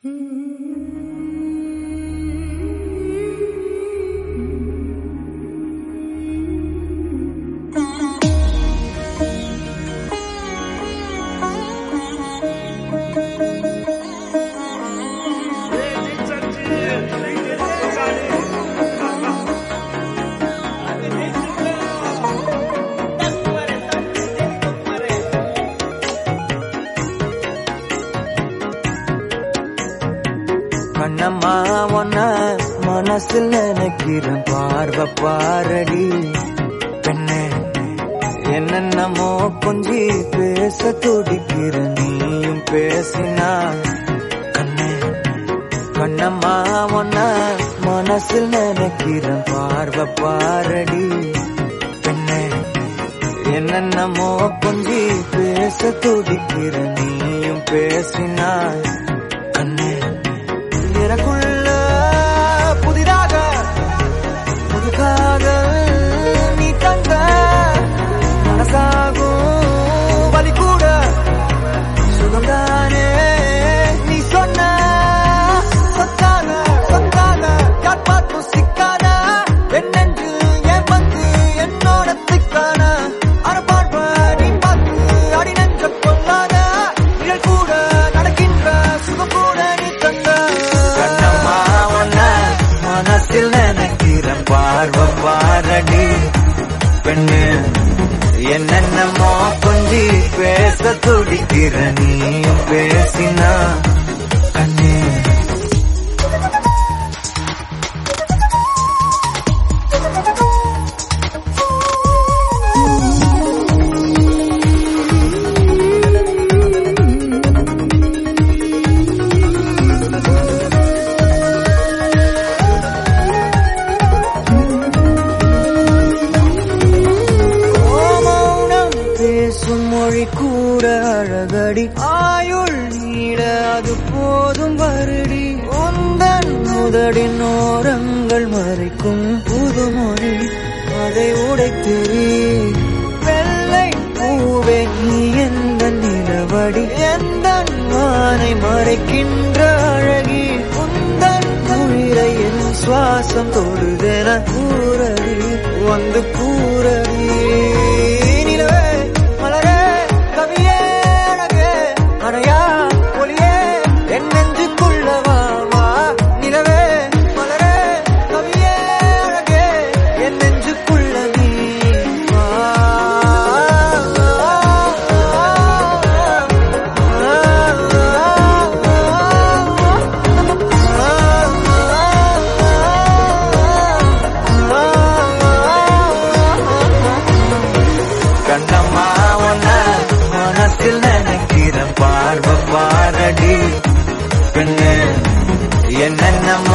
கண்ணம்மா ஒன்ன மனசில் நினைக்கிறேன் பார்வை பாரடி பெண்ணே என்னென்னமோ கொஞ்சி பேச துடிக்கிற நீயும் பேசினா கண்ணே கண்ணம்மா ஒன்ன மனசில் நினைக்கிறேன் பார்வை பாரடி பெண்ணே என்னென்னமோ கொஞ்சி பேச துடிக்கிற நீயும் பேசினா கண்ணே எனக்குள்ள புதிதாக புதுக்காக நீ தங்க மனசாகும் வலி கூட சுகம்தானே நீ சொன்ன சொத்தாக சொத்தாக யார் பார்த்தும் சிக்காத என்னென்று என் வந்து என்னோட திக்கான அறப்பார்ப்ப நீ பார்த்து அடி நெஞ்ச கொள்ளாத நிழல் கூட நடக்கின்ற சுகம் கூட நீ தந்த கண்ணம்மா ஒன்ன மனசில் நினைக்கிறேன் பார்வை பாரடி பெண்ணு என்னென்னமோ கொஞ்சி பேச துடிக்கிற நீயும் பேசினா கண்ணே மொழி கூட அழகடி ஆயுள் நீட அது போதும் வருடி உந்தன் முதடின் ஓரங்கள் மறைக்கும் புதுமொழி அதை உடைத்தெறி வெள்ளை பூவே நீ எந்த நிலவடி எந்த வானை மறைக்கின்ற அழகி உந்தன் உயிரை என் சுவாசம் தொடுதென கூறடி வந்து கூறடி கண்ணம்மா ஒன்ன மனசில் நினைக்கிறேன் பார்வை பாரடி பெண்ணு என்னென்னமோ